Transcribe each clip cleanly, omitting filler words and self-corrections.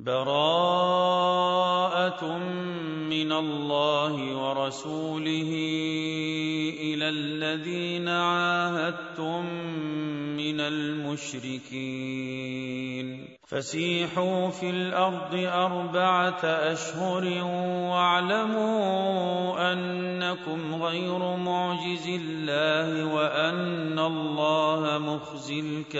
براءة من الله ورسوله إلى الذين عاهدتم من المشركين فسيحوا في الأرض 4 أشهر واعلموا أنكم غير معجز الله وأن الله مخزي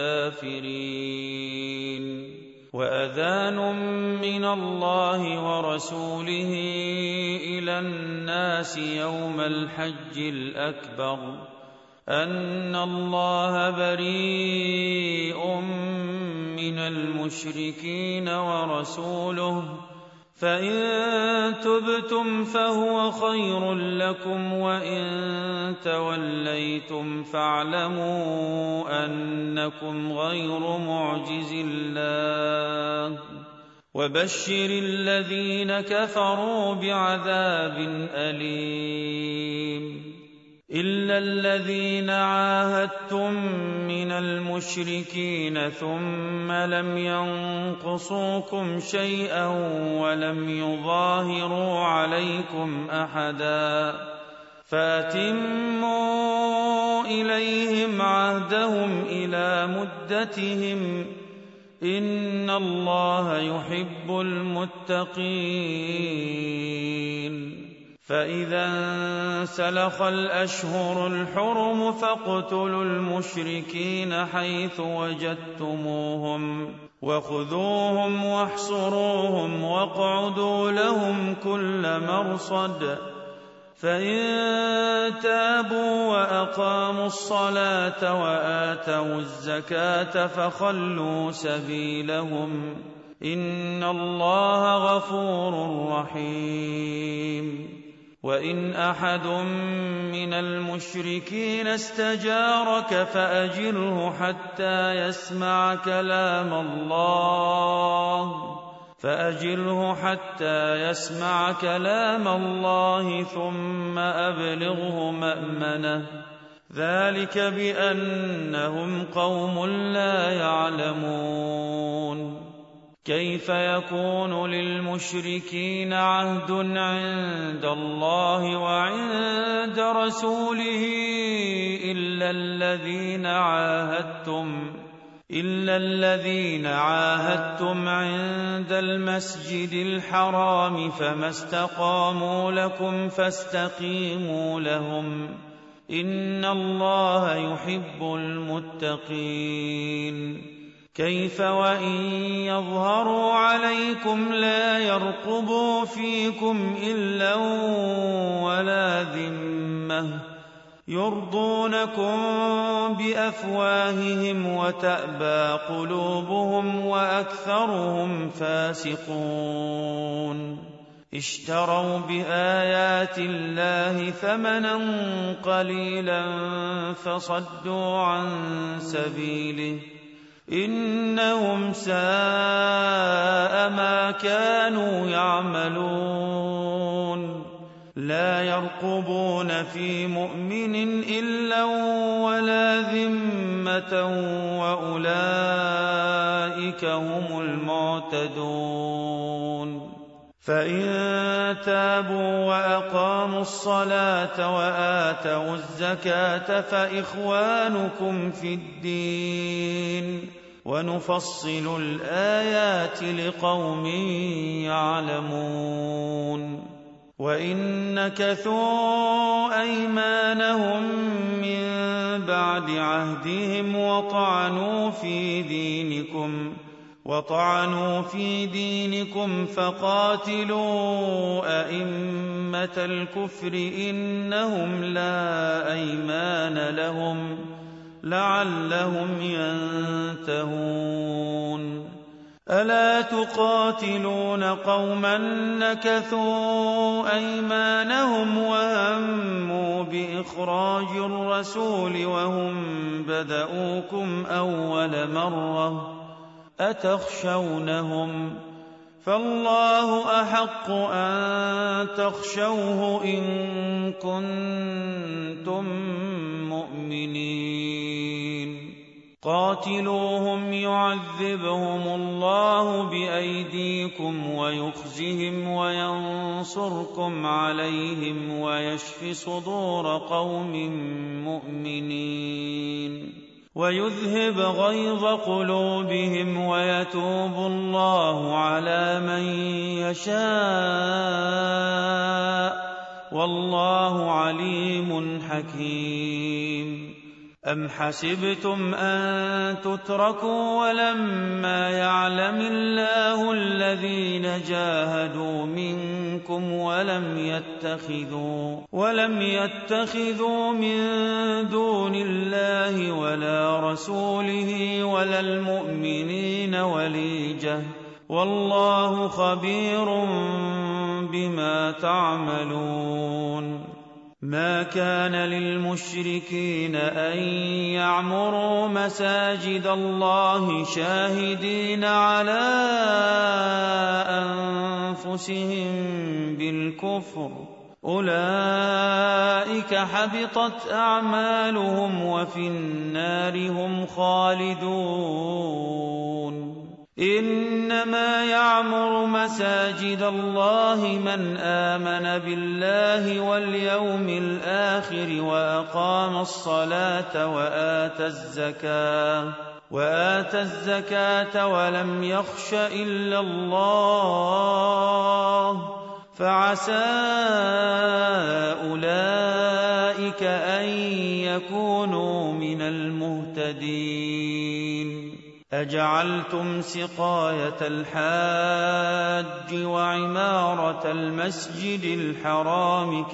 الكافرين وأذان من الله ورسوله إلى الناس يوم الحج الأكبر أن الله بريء من المشركين ورسوله فإن تبتم فهو خير لكم وإن توليتم فاعلموا أنكم غير معجز الله وبشر الذين كفروا بعذاب أليم إلا الذين عاهدتم من المشركين ثم لم ينقصوكم شيئا ولم يظاهروا عليكم أحدا فأتموا إليهم عهدهم إلى مدتهم إن الله يحب المتقين فإذا انسلخ الأشهر الحرم فاقتلوا المشركين حيث وجدتموهم وخذوهم واحصروهم واقعدوا لهم كل مرصد فإن تابوا وأقاموا الصلاة وآتوا الزكاة فخلوا سبيلهم إن الله غفور رحيم وإن أحد من المشركين استجارك فأجره حتى يسمع كلام الله ثم أبلغه مأمنه ذلك بأنهم قوم لا يعلمون كيف يكون للمشركين عهد عند الله وعند رسوله إلا الذين عاهدتم عند المسجد الحرام فما استقاموا لكم فاستقيموا لهم إن الله يحب المتقين كيف وإن يظهروا عليكم لا يرقبوا فيكم إلا ولا ذمة يرضونكم بأفواههم وتأبى قلوبهم وأكثرهم فاسقون اشتروا بآيات الله ثمنا قليلا فصدوا عن سبيله إنهم ساء ما كانوا يعملون لا يرقبون في مؤمن إلا ولا ذمة وأولئك هم المعتدون فإن تابوا وأقاموا الصلاة وآتوا الزكاة فإخوانكم في الدين ونفصل الآيات لقوم يعلمون وإن نكثوا أيمانهم من بعد عهدهم وطعنوا في دينكم فقاتلوا أئمة الكفر إنهم لا أيمان لهم لعلهم ينتهون ألا تقاتلون قوما نكثوا أيمانهم وهموا بإخراج الرسول وهم بدؤوكم أول مرة أتخشونهم فالله أحق أن تخشوه إن كنتم مؤمنين قاتلوهم يعذبهم الله بأيديكم ويخزهم وينصركم عليهم ويشف صدور قوم مؤمنين ويذهب غيظ قلوبهم ويتوب الله على من يشاء والله عليم حكيم. أم حسبتم أن تتركوا ولما يعلم الله الذين جاهدوا منكم ولم يتخذوا من دون الله ولا رسوله ولا المؤمنين وليجة والله خبير بما تعملون. ما كان للمشركين أن يعمروا مساجد الله شاهدين على أنفسهم بالكفر أولئك حبطت أعمالهم وفي النار هم خالدون. إنما يعمر مساجد الله من آمن بالله واليوم الآخر وأقام الصلاة وآتى الزكاة ولم يخش إلا الله فعسى أولئك أن يكونوا من المهتدين. أجعلتم سقاية الحاج وعمارة المسجد الحرام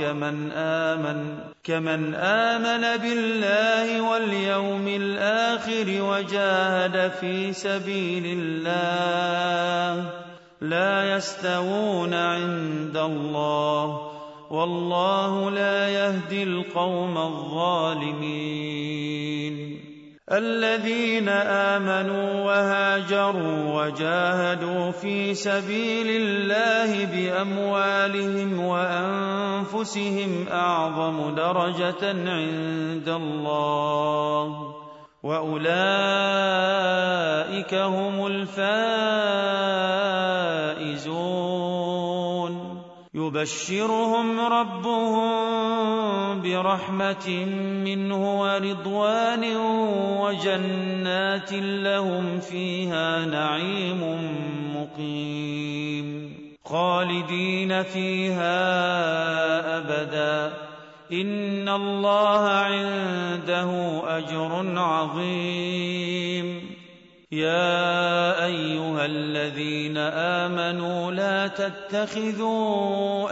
كمن آمن بالله واليوم الآخر وجاهد في سبيل الله لا يستوون عند الله والله لا يهدي القوم الظالمين. الذين آمنوا وهاجروا وجاهدوا في سبيل الله بأموالهم وأنفسهم أعظم درجة عند الله وأولئك هم الفائزون. يبشرهم ربهم برحمة منه ورضوان وجنات لهم فيها نعيم مقيم خالدين فيها أبدا إن الله عنده أجر عظيم. يا أيها الذين آمنوا لا تتخذوا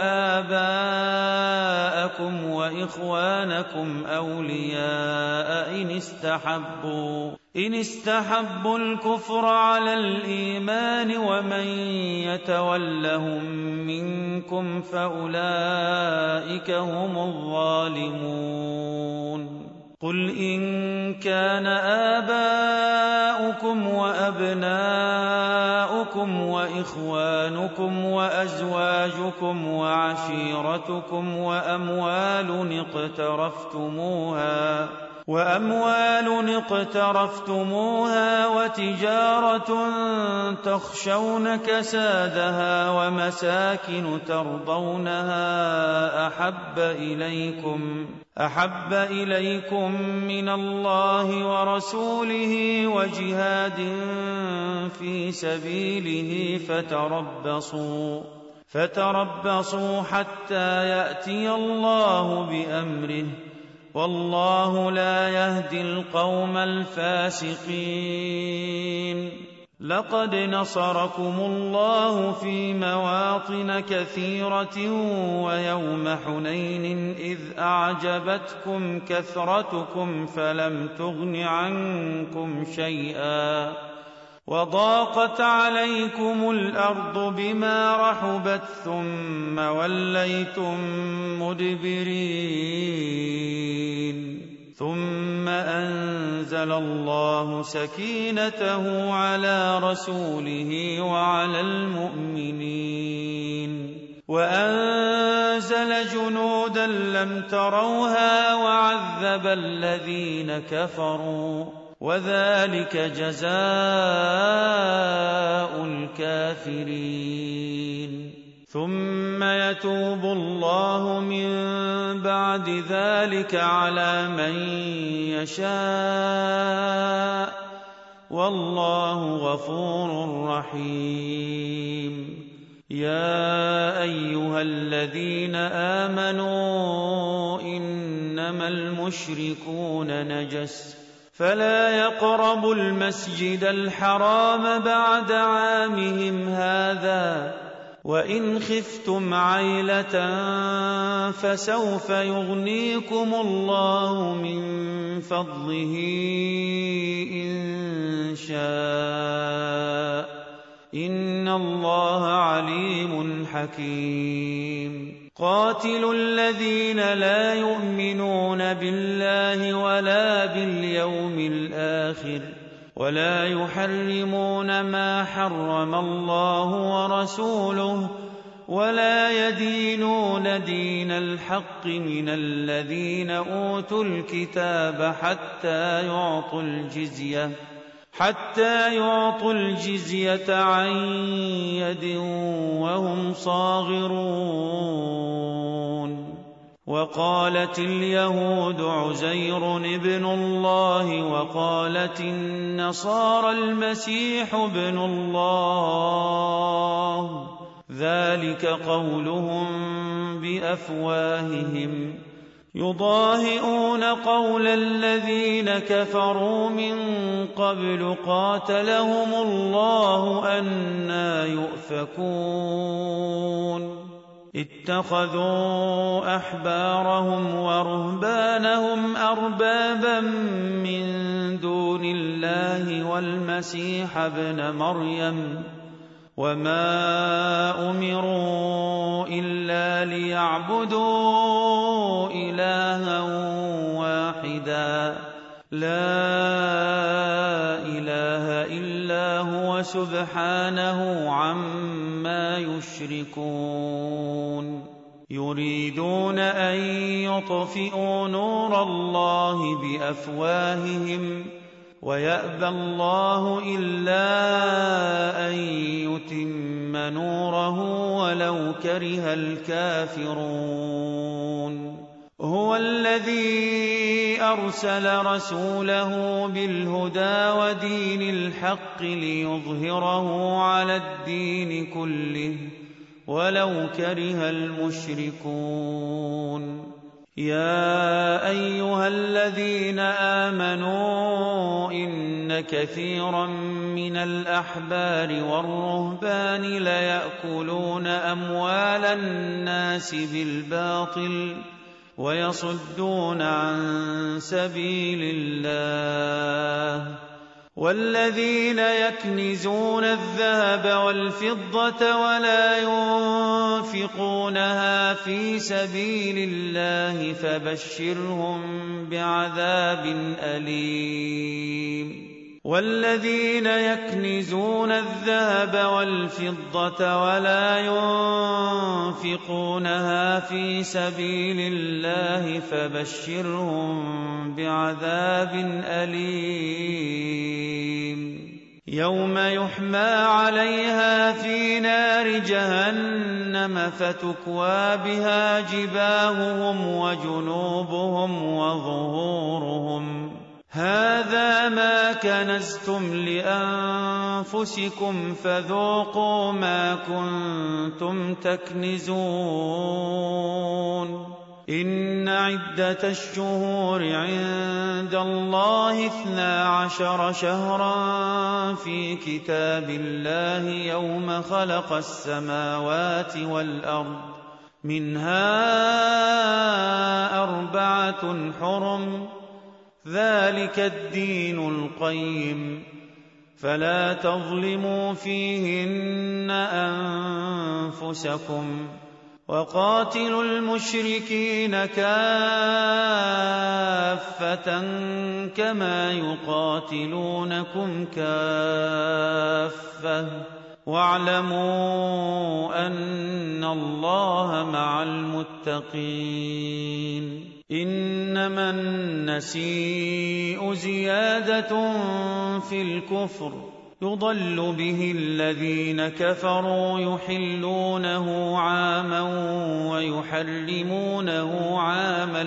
آباءكم وإخوانكم أولياء إن استحبوا الكفر على الإيمان ومن يتولهم منكم فأولئك هم الظالمون. قل إن كان آباؤكم وأبناؤكم وإخوانكم وأزواجكم وعشيرتكم وأموال اقترفتموها وتجارة تخشون كسادها ومساكن ترضونها أحب إليكم من الله ورسوله وجهاد في سبيله فتربصوا حتى يأتي الله بأمره والله لا يهدي القوم الفاسقين. لقد نصركم الله في مواطن كثيرة ويوم حنين إذ أعجبتكم كثرتكم فلم تغن عنكم شيئا وضاقت عليكم الأرض بما رحبت ثم وليتم مدبرين ثم أنزل الله سكينته على رسوله وعلى المؤمنين وأنزل جنودا لم تروها وعذب الذين كفروا وذلك جزاء الكافرين. ثم يتوب الله من بعد ذلك على من يشاء، والله غفور رحيم. يا أيها الذين آمنوا إنما المشركون نجس فلا يقربوا المسجد الحرام بعد عامهم هذا، وإن خفتم عيلة فسوف يغنيكم الله من فضله إن شاء، إن الله عليم حكيم. قاتلوا الذين لا يؤمنون بالله ولا باليوم الآخر ولا يحرمون ما حرم الله ورسوله ولا يدينون دين الحق من الذين أوتوا الكتاب حتى يعطوا الجزية عن يد وهم صاغرون. وقالت اليهود عزير ابن الله وقالت النصارى المسيح ابن الله، ذلك قولهم بأفواههم يضاهئون قول الذين كفروا من قبل قاتلهم الله أنى يؤفكون. اتخذوا أحبارهم ورهبانهم أربابا من دون الله والمسيح ابن مريم، وما أمروا إلا ليعبدوا إلها واحدا لا إله إلا هو سبحانه عما يشركون. يريدون أن يطفئوا نور الله بأفواههم ويأبى الله إلا أن يتم نوره ولو كره الكافرون. هو الذي أرسل رسوله بالهدى ودين الحق ليظهره على الدين كله ولو كره المشركون. يا أيها الذين آمنوا إن كثيرا من الأحبار والرهبان ليأكلون أموال الناس بالباطل ويصدون عن سبيل الله، والذين يكنزون الذهب والفضة ولا ينفقونها في سبيل الله فبشرهم بعذاب أليم. والذين يكنزون الذهب والفضة ولا ينفقونها في سبيل الله فبشرهم بعذاب أليم. يوم يحمى عليها في نار جهنم فتكوى بها جباههم وجنوبهم وظهورهم، هذا ما كنزتم لأنفسكم فذوقوا ما كنتم تكنزون. إن عدة الشهور عند الله 12 شهرا في كتاب الله يوم خلق السماوات والأرض، منها 4 حرم، ذلك الدين القيم، فلا تظلموا فيهن أنفسكم، وقاتلوا المشركين كافة كما يقاتلونكم كافة، واعلموا أن الله مع المتقين. إنما النسيء زيادة في الكفر يضل به الذين كفروا يحلونه عاما ويحرمونه عاما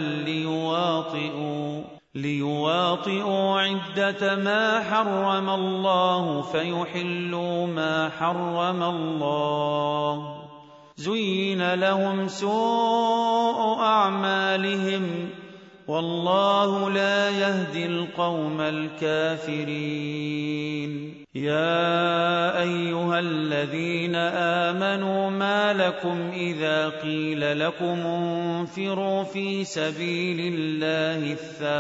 ليواطئوا عدة ما حرم الله فيحلوا ما حرم الله. زين لهم سوء أعمالهم والله لا يهدي القوم الكافرين. يا أيها الذين آمنوا ما لكم إذا قيل لكم انفروا في سبيل الله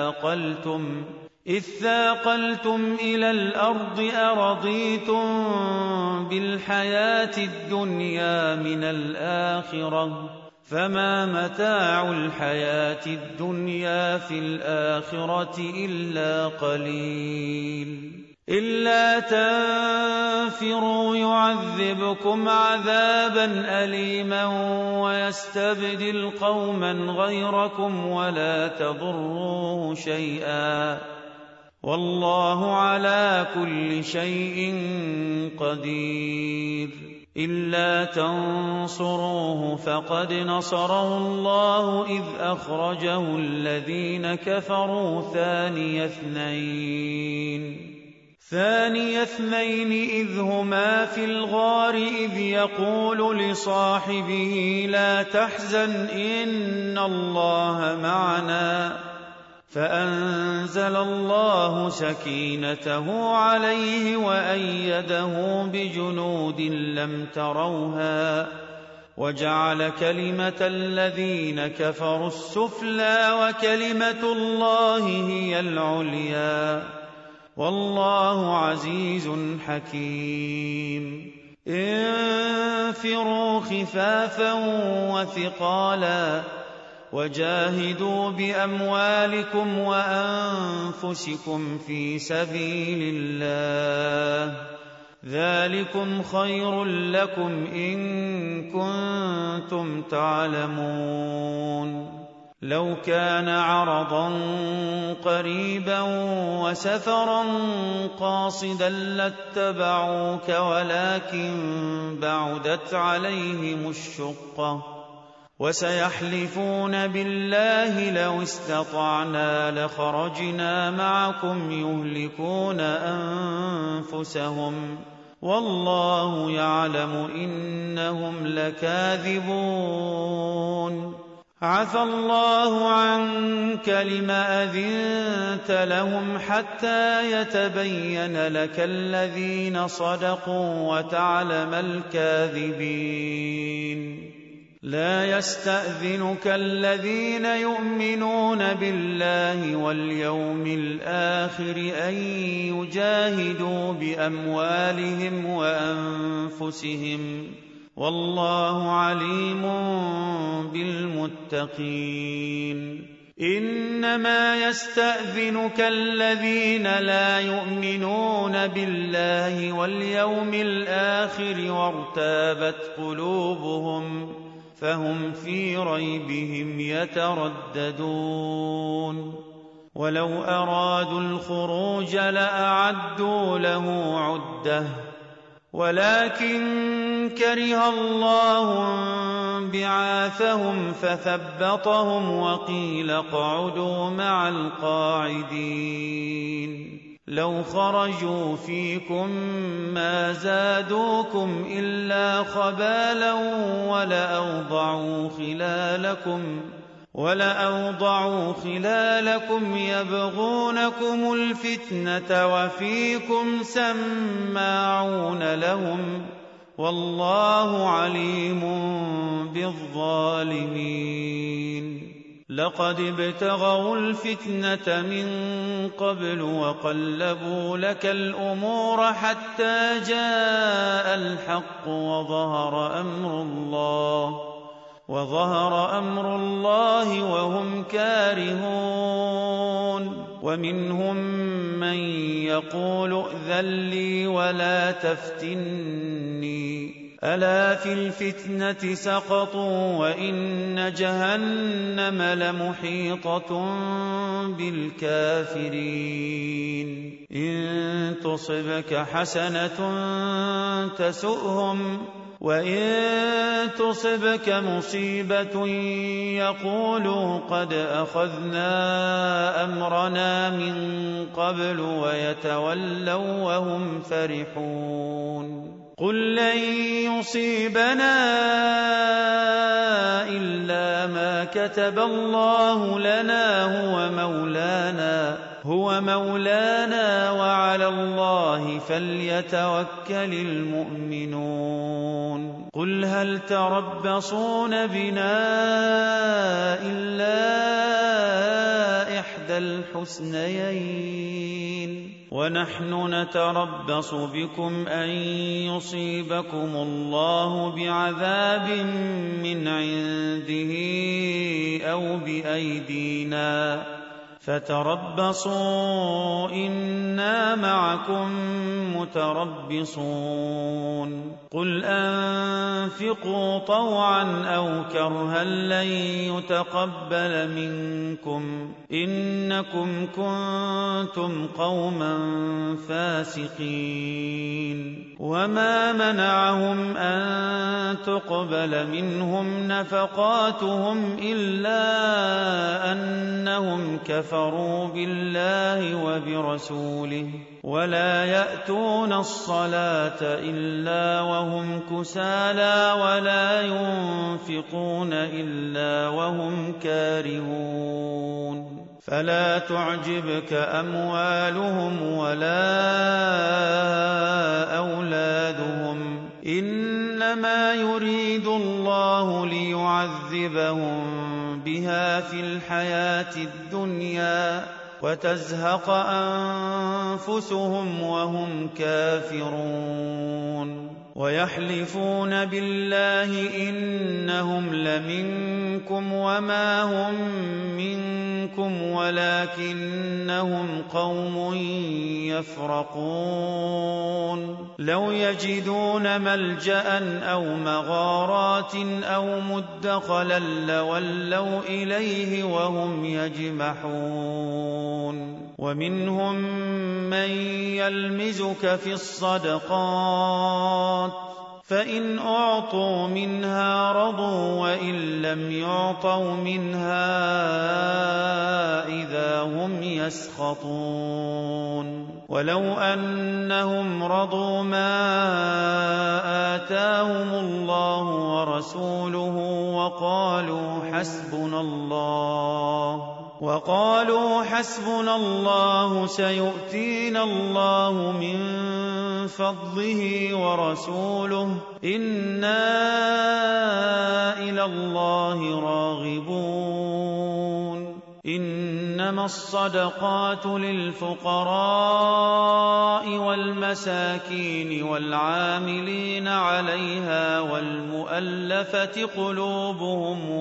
إذ ثاقلتم إلى الأرض أرضيتم بالحياة الدنيا من الآخرة فما متاع الحياة الدنيا في الآخرة إلا قليل. إلا تنفروا يعذبكم عذابا أليما ويستبدل قوما غيركم ولا تضروه شيئا والله على كل شيء قدير. إلا تنصروه فقد نصره الله إذ أخرجه الذين كفروا ثاني اثنين إذ هما في الغار إذ يقول لصاحبه لا تحزن إن الله معنا فأنزل الله سكينته عليه وأيده بجنود لم تروها وجعل كلمة الذين كفروا السفلى وكلمة الله هي العليا والله عزيز حكيم. انفروا خفافا وثقالا وجاهدوا بأموالكم وأنفسكم في سبيل الله ذلكم خير لكم إن كنتم تعلمون. لو كان عرضا قريبا وسفرا قاصدا لاتبعوك ولكن بعدت عليهم الشقة وسيحلفون بالله لو استطعنا لخرجنا معكم يهلكون أنفسهم والله يعلم إنهم لكاذبون. عفى الله عنك لم أذنت لهم حتى يتبين لك الذين صدقوا وتعلم الكاذبين. لا يستأذنك الذين يؤمنون بالله واليوم الآخر أن يجاهدوا بأموالهم وأنفسهم والله عليم بالمتقين. إنما يستأذنك الذين لا يؤمنون بالله واليوم الآخر وارتابت قلوبهم فهم في ريبهم يترددون. ولو أرادوا الخروج لأعدوا له عدة ولكن كره الله بعاثهم فثبطهم وقيل اقعدوا مع القاعدين. لو خرجوا فيكم ما زادوكم إلا خبالا ولأوضعوا خلالكم يبغونكم الفتنة وفيكم سماعون لهم والله عليم بالظالمين. لقد ابتغوا الفتنة من قبل وقلبوا لك الأمور حتى جاء الحق وظهر أمر الله وهم كارهون. ومنهم من يقول ائذن لي ولا تفتني ألا في الفتنة سقطوا وإن جهنم لمحيطة بالكافرين إن تصبك حسنة تسؤهم وإن تصبك مصيبة يقولوا قد أخذنا أمرنا من قبل ويتولوا وهم فرحون قل لن يصيبنا إلا ما كتب الله لنا هو مولانا وعلى الله فليتوكل المؤمنون قل هل تربصون بنا إلا إحدى الحسنيين ونحن نتربص بكم أن يصيبكم الله بعذاب من عنده أو بأيدينا فتربصوا إنا معكم متربصون قل أنفقوا طوعا أو كرها لن يتقبل منكم إنكم كنتم قوما فاسقين وما منعهم أن تقبل منهم نفقاتهم إلا أنهم كفروا بالله وبرسوله ولا يأتون الصلاة إلا وهم كسالى ولا ينفقون إلا وهم كارهون فلا تعجبك أموالهم ولا أولادهم إنما يريد الله ليعذبهم بها في الحياة الدنيا وتزهق أنفسهم وهم كافرون ويحلفون بالله إنهم لمنكم وما هم منكم ولكنهم قوم يفرقون لو يجدون ملجأ أو مغارات أو مدخلا لولوا إليه وهم يجمحون ومنهم من يلمزك في الصدقات فإن أعطوا منها رضوا وإن لم يعطوا منها إذا هم يسخطون ولو أنهم رضوا ما آتاهم الله ورسوله وقالوا حسبنا الله سيؤتينا الله من فضله ورسوله إنا إلى الله راغبون إنما الصدقات للفقراء والمساكين والعاملين عليها والمؤلفة قلوبهم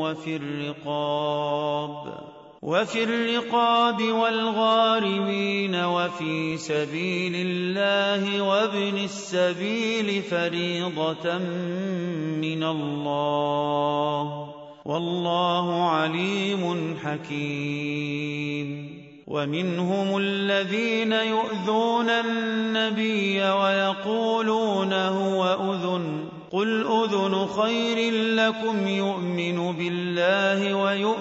وفي الرقاب والغارمين وفي سبيل الله وابن السبيل فريضة من الله والله عليم حكيم ومنهم الذين يؤذون النبي ويقولون هو أذن قل أذن خير لكم يؤمن بالله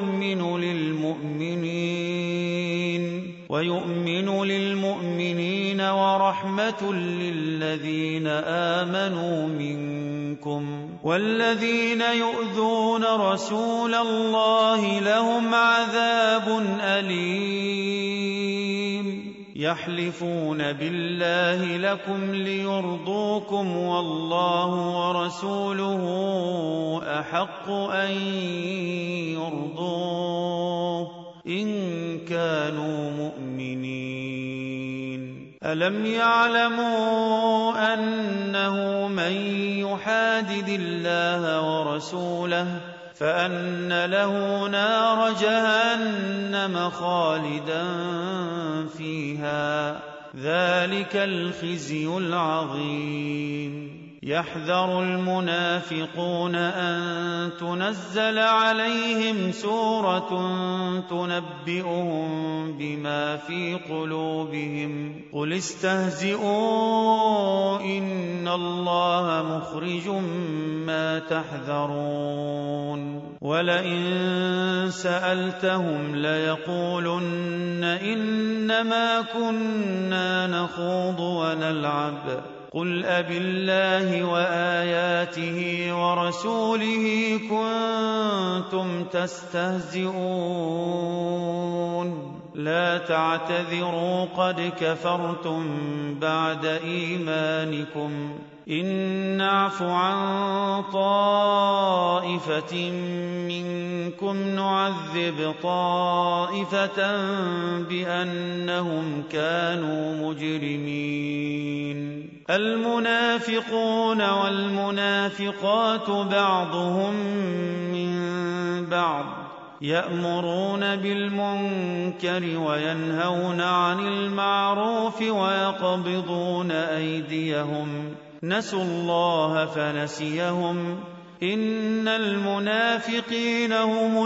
ويؤمن للمؤمنين ورحمة للذين آمنوا منكم والذين يؤذون رسول الله لهم عذاب أليم يحلفون بالله لكم ليرضوكم والله ورسوله أحق أن يرضوه إن كانوا مؤمنين ألم يعلموا أنه من يحادد الله ورسوله فأن له نار جهنم خالدا فيها ذلك الخزي العظيم يحذر المنافقون أن تنزل عليهم سورة تنبئهم بما في قلوبهم قل استهزئوا إن الله مخرج ما تحذرون ولئن سألتهم ليقولن إنما كنا نخوض ونلعب قل أبالله وآياته ورسوله كنتم تستهزئون لا تعتذروا قد كفرتم بعد إيمانكم إن نعف عن طائفة منكم نعذب طائفة بأنهم كانوا مجرمين المنافقون والمنافقات بعضهم من بعض يأمرون بالمنكر وينهون عن المعروف ويقبضون أيديهم نسوا الله فنسيهم إن المنافقين هم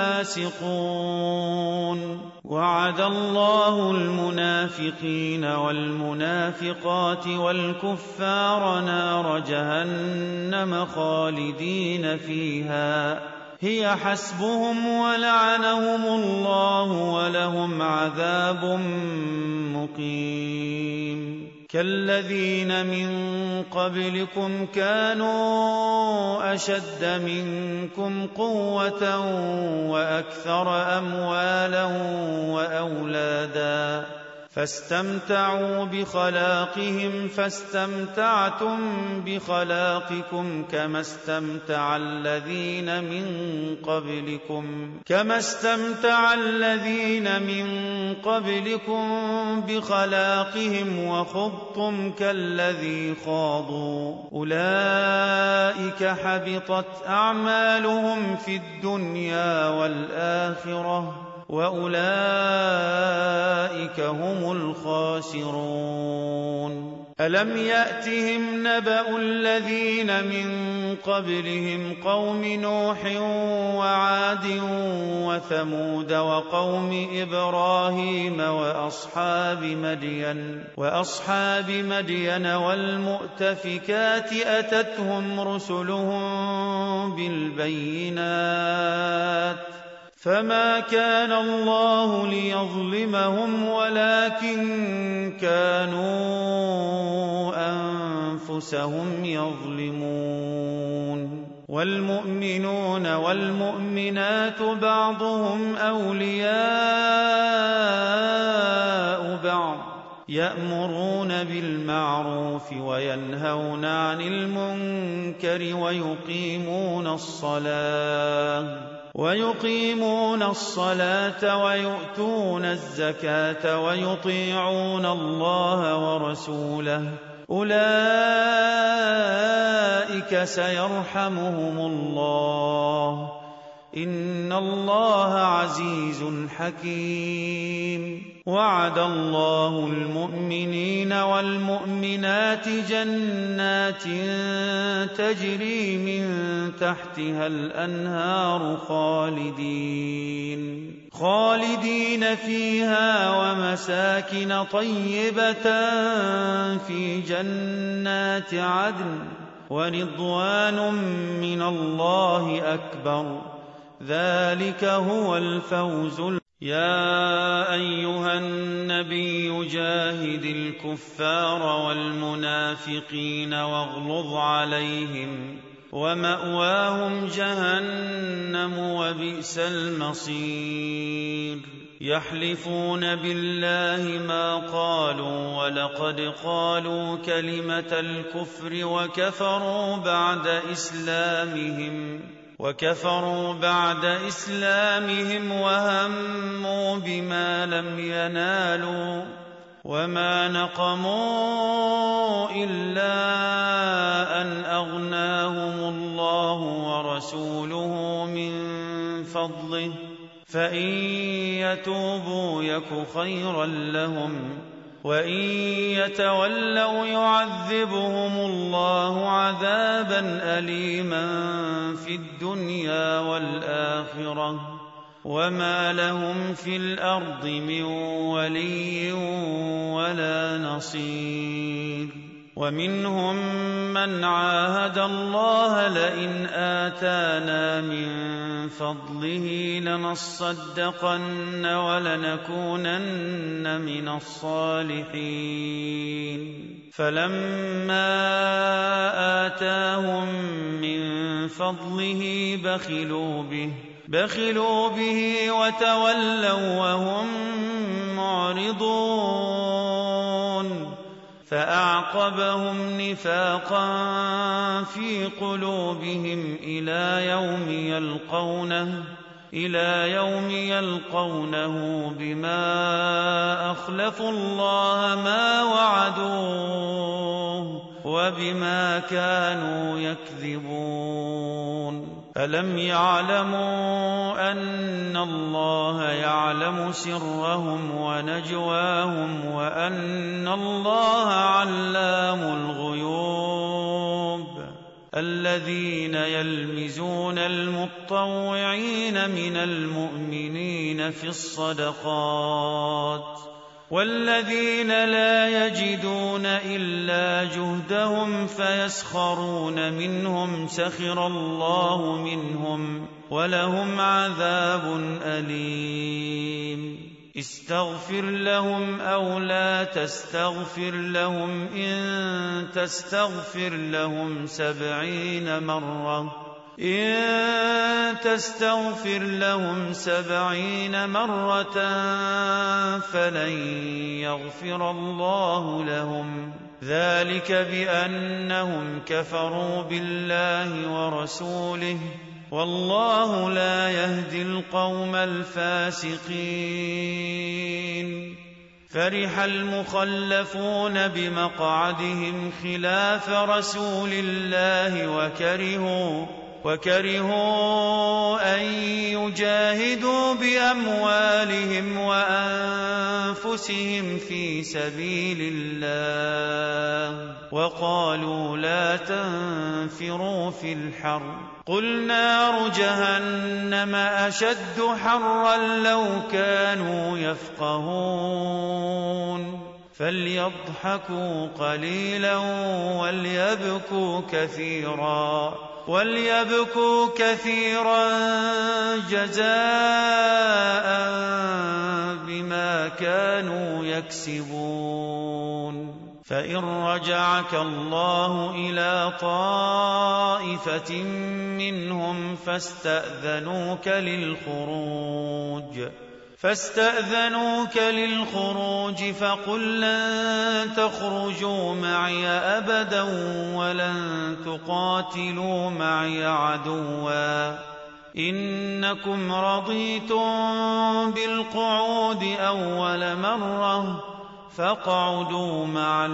الفاسقون وعد الله المنافقين والمنافقات والكفار نار جهنم خالدين فيها هي حسبهم ولعنهم الله ولهم عذاب مقيم كالذين من قبلكم كانوا أشد منكم قوة وأكثر أموالا وأولادا فاستمتعوا بخلاقهم فاستمتعتم بخلاقكم كما استمتع الذين من قبلكم بخلاقهم وخضتم كالذي خاضوا أولئك حبطت أعمالهم في الدنيا والآخرة وأولئك هم الخاسرون ألم يأتهم نبأ الذين من قبلهم قوم نوح وعاد وثمود وقوم إبراهيم وأصحاب مدين والمؤتفكات أتتهم رسلهم بالبينات فما كان الله ليظلمهم ولكن كانوا أنفسهم يظلمون والمؤمنون والمؤمنات بعضهم أولياء بعض يأمرون بالمعروف وينهون عن المنكر ويقيمون الصلاة ويؤتون الزكاة ويطيعون الله ورسوله أولئك سيرحمهم الله إن الله عزيز حكيم وعد الله المؤمنين والمؤمنات جنات تجري من تحتها الأنهار خالدين فيها ومساكن طيبة في جنات عدن ورضوان من الله أكبر ذلك هو الفوز يا أيها النبي جاهد الكفار والمنافقين واغلظ عليهم ومأواهم جهنم وبئس المصير يحلفون بالله ما قالوا ولقد قالوا كلمة الكفر وكفروا بعد إسلامهم وهموا بما لم ينالوا وما نقموا إلا أن أغناهم الله ورسوله من فضله فإن يتوبوا يك خيرا لهم وإن يتولوا يعذبهم الله عذابا أليما في الدنيا والآخرة وما لهم في الأرض من ولي ولا نصير ومنهم من عاهد الله لئن آتانا من فضله لنصدقن ولنكونن من الصالحين فلما آتاهم من فضله بخلوا به وتولوا وهم معرضون فأعقبهم نفاقا في قلوبهم إلى يوم يلقونه بما أخلفوا الله ما وعدوه وبما كانوا يكذبون ألم يعلموا أن الله يعلم سرهم ونجواهم وأن الله علام الغيوب الذين يلمزون المطوعين من المؤمنين في الصدقات والذين لا يجدون إلا جهدهم فيسخرون منهم سخر الله منهم ولهم عذاب أليم استغفر لهم أو لا تستغفر لهم إن تستغفر لهم 70 مرة فلن يغفر الله لهم ذلك بأنهم كفروا بالله ورسوله والله لا يهدي القوم الفاسقين فرح المخلفون بمقعدهم خلاف رسول الله وكرهوا أن يجاهدوا بأموالهم وأنفسهم في سبيل الله وقالوا لا تنفروا في الحر قل نار جهنم أشد حرا لو كانوا يفقهون فليضحكوا قليلا وليبكوا كثيرا جزاء بما كانوا يكسبون فإن رجعك الله إلى طائفة منهم فاستأذنوك للخروج فقل لن تخرجوا معي أبدا ولن تقاتلوا معي عدوا إنكم رضيتم بالقعود أول مرة فاقعدوا مع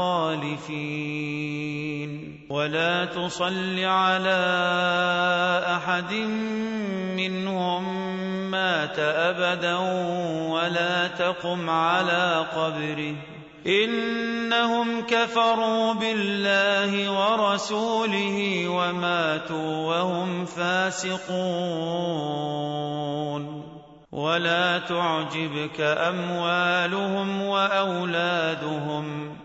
الخالفين ولا تصل على أحد منهم مات أبدا ولا تقم على قبره إنهم كفروا بالله ورسوله وماتوا وهم فاسقون ولا تعجبك أموالهم وأولادهم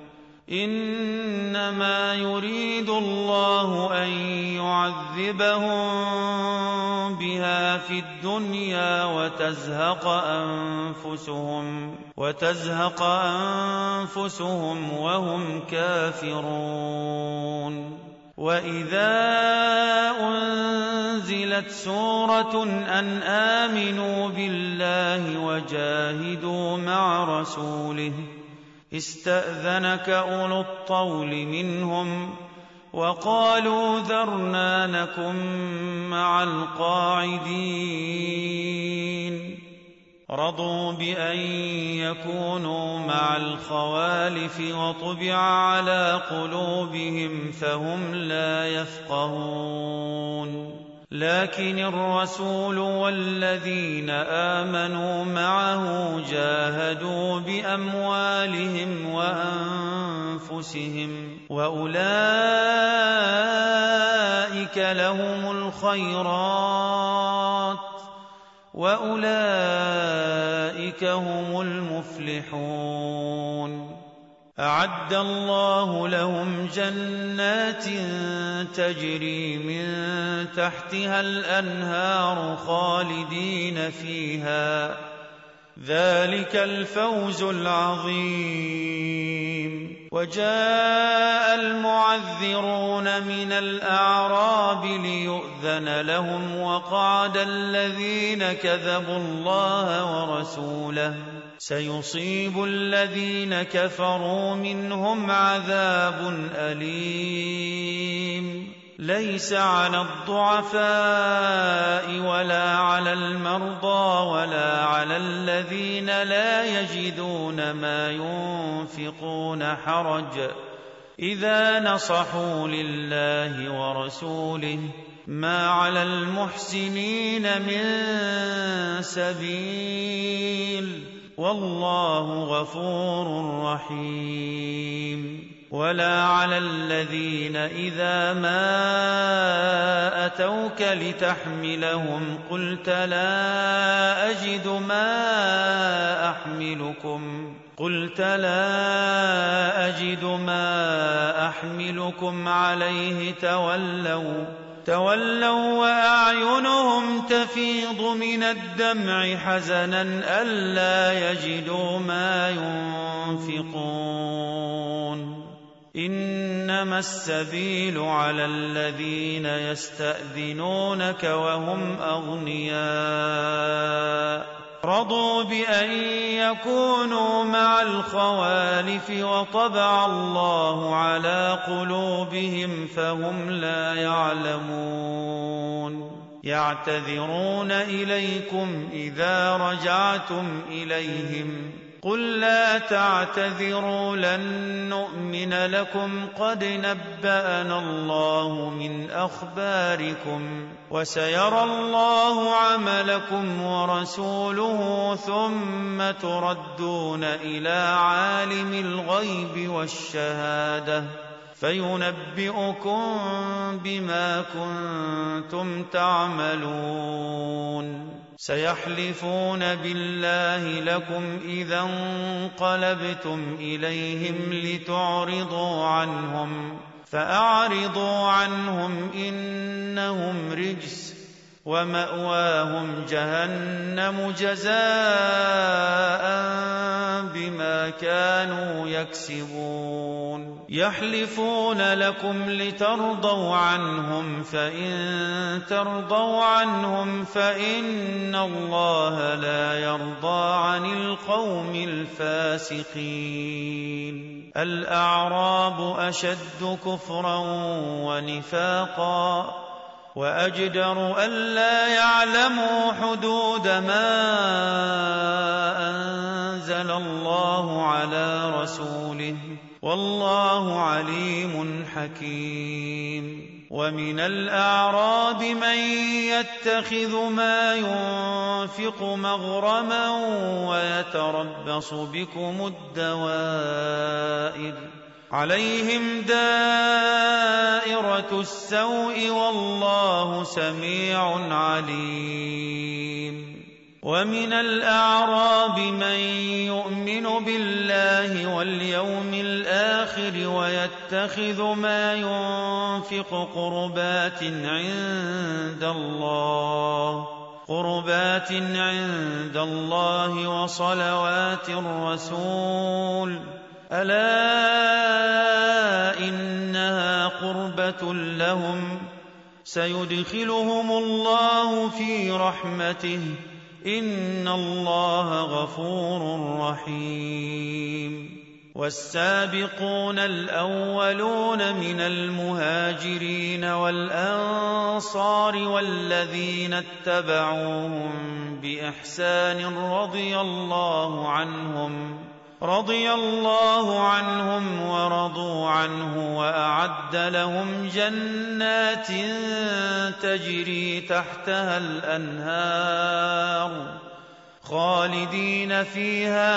إنما يريد الله أن يعذبهم بها في الدنيا وتزهق أنفسهم وهم كافرون وإذا أنزلت سورة أن آمنوا بالله وجاهدوا مع رسوله استأذنك أولو الطول منهم وقالوا ذرنا نكن مع القاعدين رضوا بأن يكونوا مع الخوالف وطبع على قلوبهم فهم لا لكن الرسول والذين آمنوا معه جاهدوا بأموالهم وأنفسهم وأولئك لهم الخيرات وأولئك هم المفلحون. أعد الله لهم جنات تجري من تحتها الأنهار خالدين فيها، ذلك الفوز العظيم. وجاء المعذرون من الأعراب ليؤذن لهم، وقعد الذين كذبوا الله ورسوله، سيصيب الذين كفروا منهم عذاب أليم. ليس على الضعفاء ولا على المرضى ولا على الذين لا يجدون ما ينفقون حرج إذا نصحوا لله ورسوله، ما على المحسنين من سبيل، والله غفور رحيم. ولا على الذين إذا ما أتوك لتحملهم قلت لا أجد ما أحملكم عليه تولوا وأعينهم تفيض من الدمع حزنا ألا يجدوا ما ينفقون. إنما السبيل على الذين يستأذنونك وهم أغنياء، رضوا بأن يكونوا مع الخوالف وطبع الله على قلوبهم فهم لا يعلمون. يعتذرون إليكم إذا رجعتم إليهم، قل لا تعتذروا لن نؤمن لكم قد نبأنا الله من أخباركم، وسيرى الله عملكم ورسوله، ثم تردون إلى عالم الغيب والشهادة فينبئكم بما كنتم تعملون. سيحلفون بالله لكم إذا انقلبتم إليهم لتعرضوا عنهم، فأعرضوا عنهم إنهم رجس، ومأواهم جهنم جزاء بما كانوا يكسبون. يحلفون لكم لترضوا عنهم، فإن ترضوا عنهم فإن الله لا يرضى عن القوم الفاسقين. الأعراب أشد كفرا ونفاقا وأجدر ألا يعلموا حدود ما أنزل الله على رسوله، والله عليم حكيم. ومن الأعراب من يتخذ ما ينفق مغرما ويتربص بكم الدوائر، عليهم دائرة السوء والله سميع عليم. ومن الأعراب من يؤمن بالله واليوم الآخر ويتخذ ما ينفق قربات عند الله وصلوات الرسول، ألا إنها قربة لهم، سيدخلهم الله في رحمته، إن الله غفور رحيم. والسابقون الأولون من المهاجرين والأنصار والذين اتبعوهم بإحسان رضي الله عنهم رضي الله عنهم ورضوا عنه وأعد لهم جنات تجري تحتها الأنهار خالدين فيها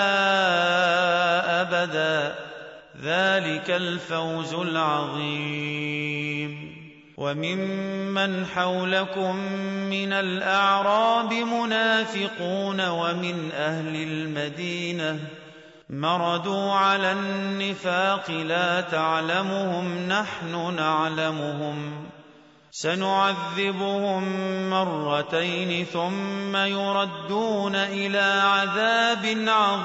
أبدا ذلك الفوز العظيم. وممن حولكم من الأعراب منافقون ومن أهل المدينة مردوا على النفاق لا تعلمهم نحن نعلمهم سنعذبهم مرتين ثم يردون إلى عذاب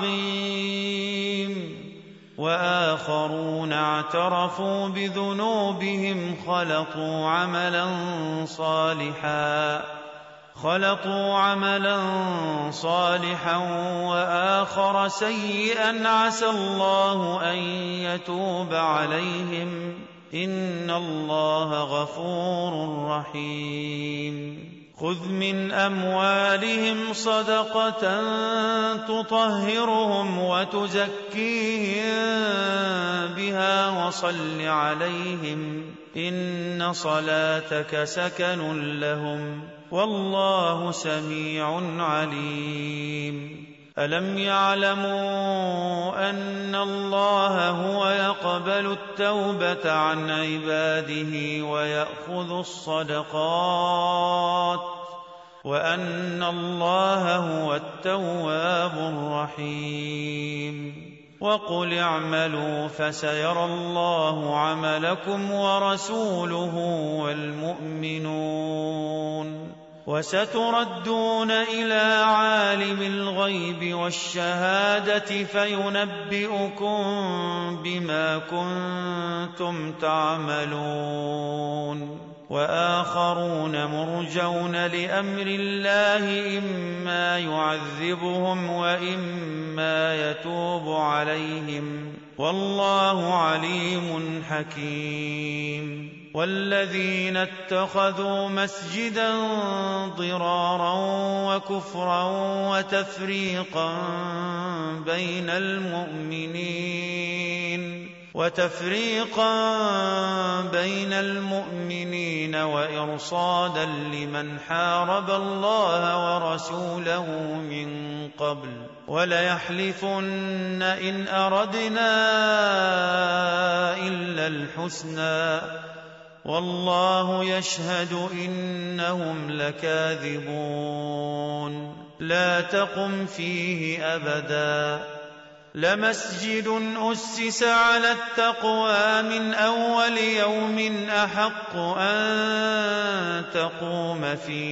عظيم وآخرون اعترفوا بذنوبهم خلطوا عملا صالحا وآخر سيئا عسى الله أن يتوب عليهم إن الله غفور رحيم. خذ من أموالهم صدقة تطهرهم وتزكيهم بها وصل عليهم إن صلاتك سكن لهم والله سميع عليم. ألم يعلموا أن الله هو يقبل التوبة عن عباده ويأخذ الصدقات وأن الله هو التواب الرحيم. وقل اعملوا فسيرى الله عملكم ورسوله والمؤمنون وستردون إلى عالم الغيب والشهادة فينبئكم بما كنتم تعملون. وآخرون مرجون لأمر الله إما يعذبهم وإما يتوب عليهم والله عليم حكيم. والذين اتخذوا مسجدا ضرارا وكفرا وتفريقا بين المؤمنين وإرصادا لمن حارب الله ورسوله من قبل وليحلفن إن أردنا إلا الحسنى والله يشهد إنهم لكاذبون. لا تقم فيه أبدا لمسجد أسس على التقوى من أول يوم أحق أن تقوم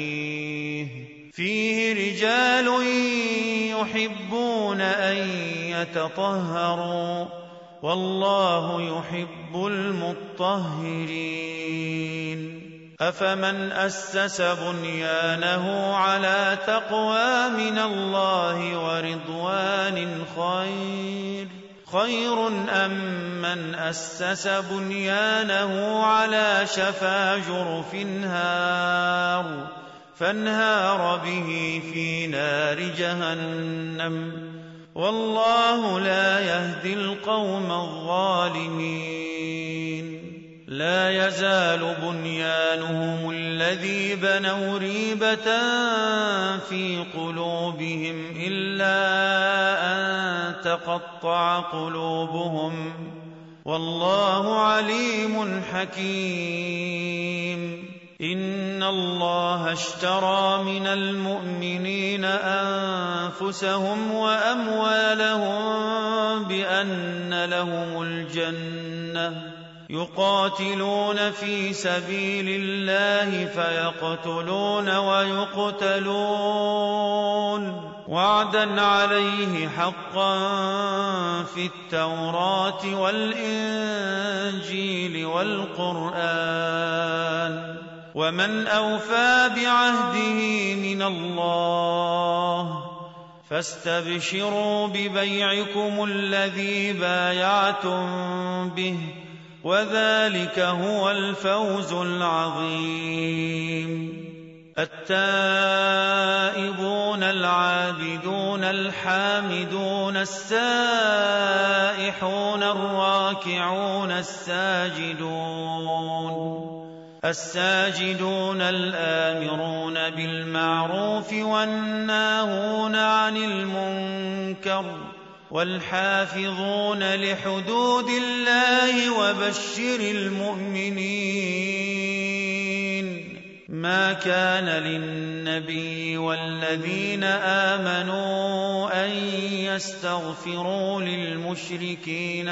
فيه رجال يحبون أن يتطهروا والله يحب المطهرين. أفمن أسس بنيانه على تقوى من الله ورضوان خير أم من أسس بنيانه على شفا جرف فانهار به في نار جهنم والله لا يهدي القوم الظالمين. لا يزال بنيانهم الذي بنوا ريبة في قلوبهم إلا أن تقطع قلوبهم والله عليم حكيم. إن الله اشترى من المؤمنين أنفسهم وأموالهم بأن لهم الجنة يقاتلون في سبيل الله فيقتلون ويقتلون وعدا عليه حقا في التوراة والإنجيل والقرآن ومن أوفى بعهده من الله فاستبشروا ببيعكم الذي بايعتم به وذلك هو الفوز العظيم. التائبون العابدون الحامدون السائحون الراكعون الساجدون الآمرون بالمعروف والناهون عن المنكر والحافظون لحدود الله وبشر المؤمنين. ما كان للنبي والذين آمنوا أن يستغفروا للمشركين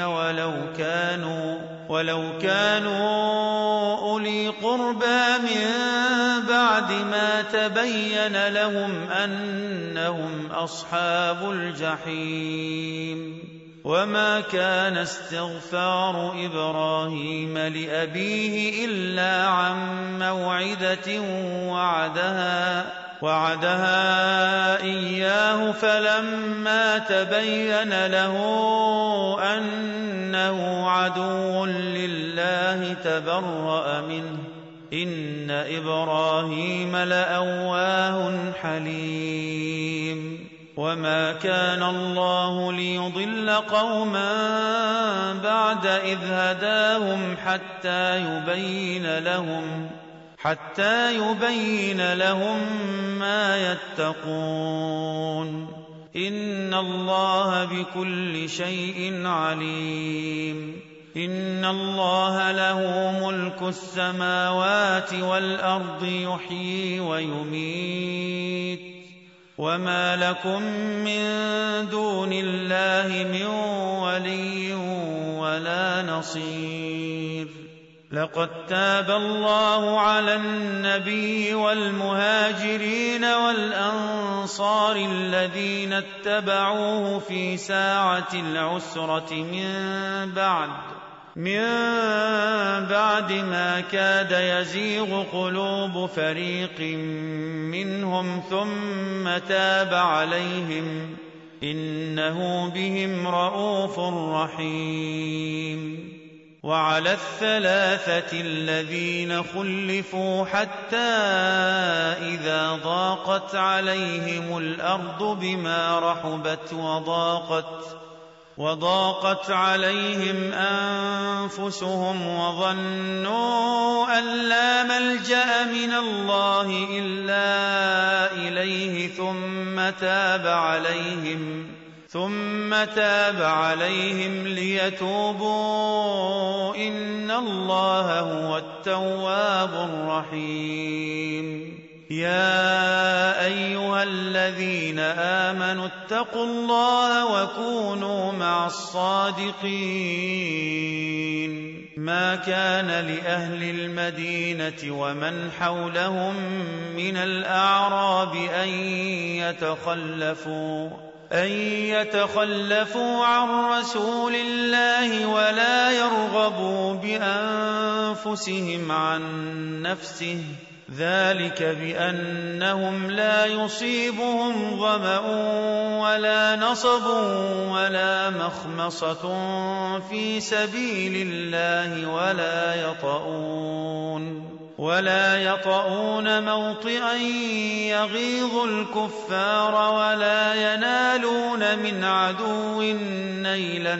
ولو كانوا أولي قربى من بعد ما تبين لهم أنهم أصحاب الجحيم. وما كان استغفار إبراهيم لأبيه إلا عن موعدة وعدها إياه فلما تبين له أنه عدو لله تبرأ منه إن إبراهيم لأواه حليم. وما كان الله ليضل قوما بعد إذ هداهم حتى يبين لهم ما يتقون. إن الله بكل شيء عليم. إن الله له ملك السماوات والأرض يحيي ويميت. وما لكم من دون الله من ولي ولا نصير. لقد تاب الله على النبي والمهاجرين والأنصار الذين اتبعوه في ساعة العسرة من بعد ما كاد يزيغ قلوب فريق منهم ثم تاب عليهم إنه بهم رءوف رحيم. وعلى الثلاثة الذين خلفوا حتى إذا ضاقت عليهم الأرض بما رحبت وضاقت عليهم أنفسهم وظنوا أن لا ملجأ من الله إلا إليه ثم تاب عليهم ليتوبوا إن الله هو التواب الرحيم. يا أيها الذين آمنوا اتقوا الله وكونوا مع الصادقين. ما كان لأهل المدينة ومن حولهم من الأعراب أن يتخلفوا عن رسول الله ولا يرغبوا بأنفسهم عن نفسه ذلك بأنهم لا يصيبهم ظمأ ولا نصب ولا مخمصة في سبيل الله ولا يطؤون موطئا يغيظ الكفار ولا ينالون من عدو نيلا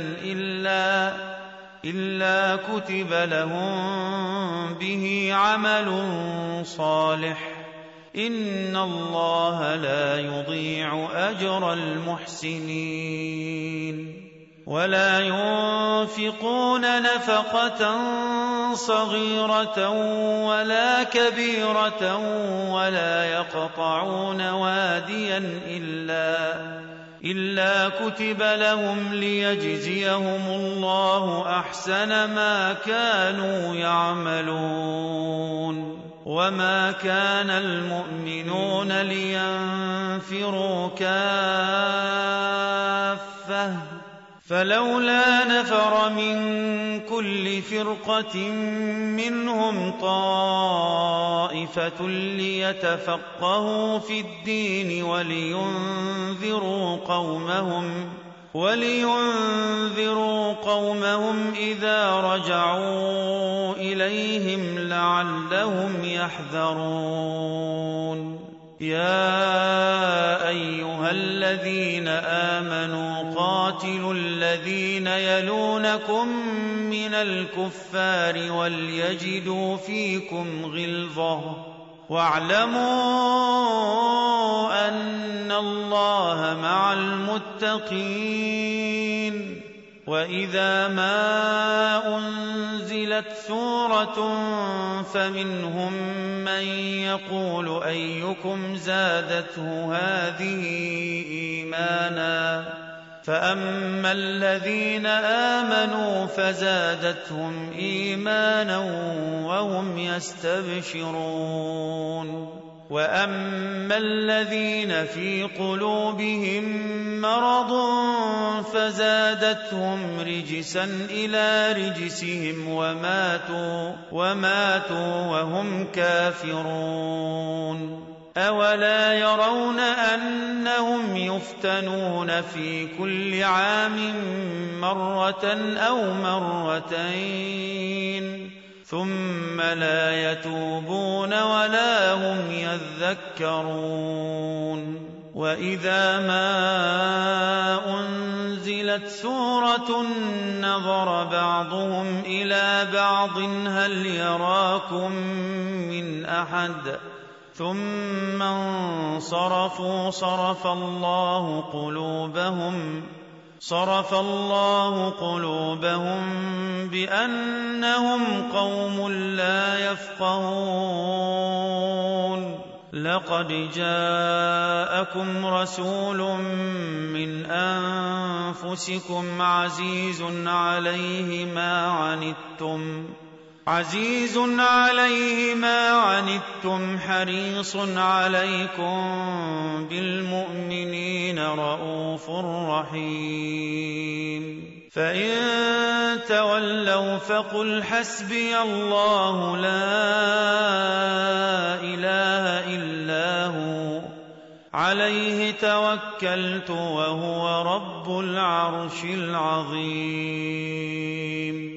إلا كتب لهم به عمل صالح إن الله لا يضيع أجر المحسنين. ولا ينفقون نفقة صغيرة ولا كبيرة ولا يقطعون واديا إلا كتب لهم ليجزيهم الله أحسن ما كانوا يعملون. وما كان المؤمنون لينفروا كافة فلولا نفر من كل فرقة منهم طائفة ولينذروا قومهم إذا رجعوا إليهم لعلهم يحذرون يا أيها الذين آمنوا قاتلوا الذين يلونكم من الكفار وليجدوا فيكم غلظة واعلموا أن الله مع المتقين وإذا ما أنزلت سورة فمنهم من يقول أيكم زادته هذه إيمانا فأما الذين آمنوا فزادتهم إيمانا وهم يستبشرون وأما الذين في قلوبهم مرض فزادتهم رجسا إلى رجسهم وماتوا وهم كافرون أولا يرون أنهم يفتنون في كل عام مرة أو مرتين ثم لا يتوبون ولا هم يذكرون وإذا ما أنزلت سورة نظر بعضهم إلى بعض هل يراكم من أحد ثم انصرفوا صرف الله قلوبهم بأنهم قوم لا يفقهون لقد جاءكم رسول من أنفسكم عزيز عليه ما عنتم حريص عليكم بالمؤمنين رءوف رحيم فإن تولوا فقل حسبي الله لا إله إلا هو عليه توكلت وهو رب العرش العظيم